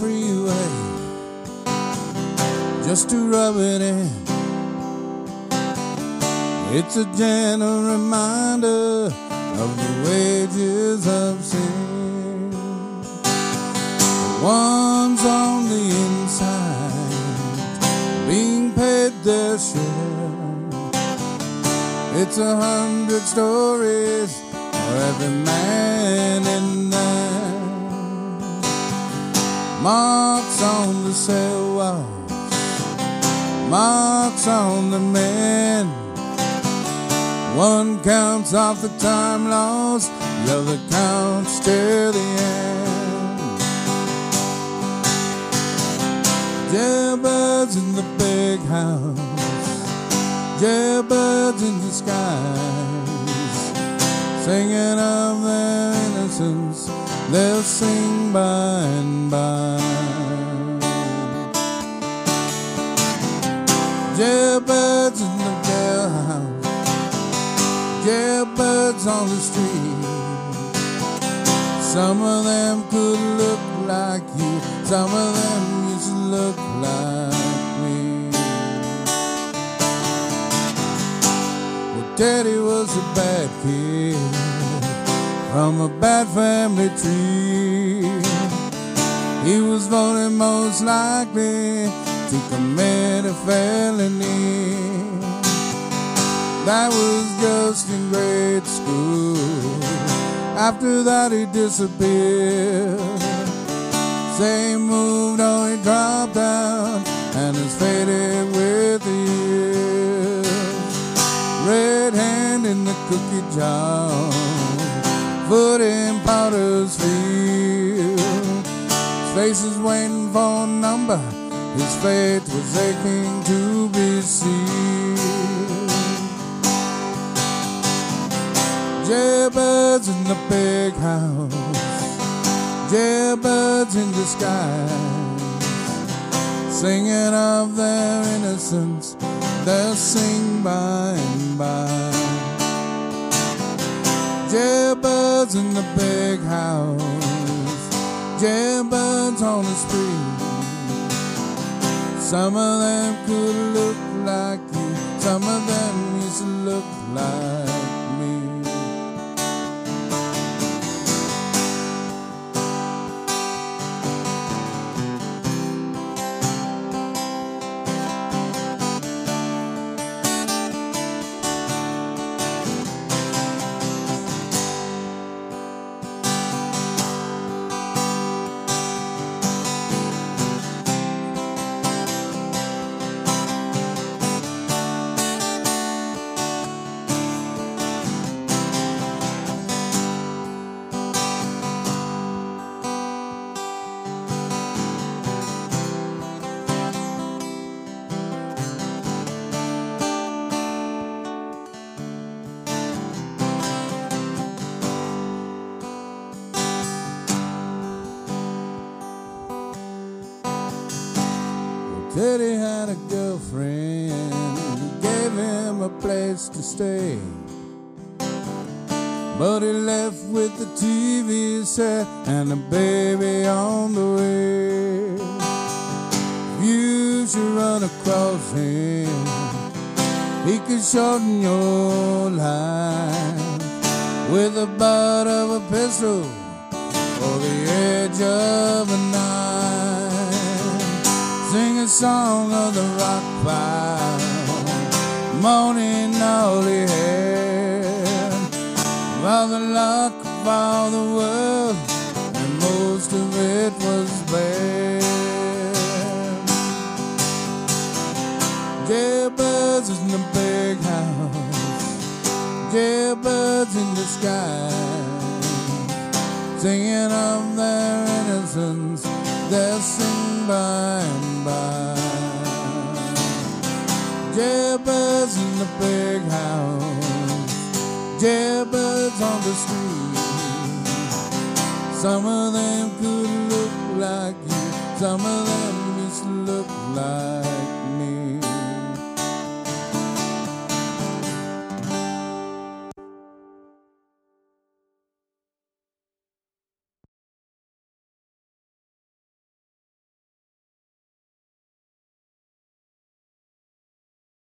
freeway just to rub it in. It's a gentle reminder of the wages of sin. The ones on the inside being paid their share. It's 100 stories for every man in there. Marks on the cell walls, marks on the men. One counts off the time lost, the other counts till the end. Jailbirds in the big house, jailbirds in the skies, singing of their innocence, they'll sing by and by. Jailbirds in the jailhouse, jailbirds on the street. Some of them could look like you, some of them used to look like me. Well, Teddy was a bad kid from a bad family tree. He was voted most likely to commit a felony. That was just in grade school. After that he disappeared. Say he moved on, he dropped out, and is faded with the years. Red hand in the cookie jar, foot in powder's field. His face is waiting for a number, his fate was aching to be sealed. Jailbirds in the big house, jailbirds in disguise, singing of their innocence, they'll sing by and by. Jailbirds in the big house, jailbirds on the street. Some of them could look like you, some of them used to look like me. Teddy had a girlfriend who gave him a place to stay, but he left with the TV set and a baby on the way. If you should run across him, he could shorten your life with the butt of a pistol or the edge of a knife. Sing a song of the rock pile, moaning all he had, about the luck of all the world, and most of it was bad. Jailbirds in the big house, jailbirds in the sky, singing of their innocence, they'll sing by and by. Jailbirds in the big house, jailbirds on the street. Some of them could look like you, some of them used to look like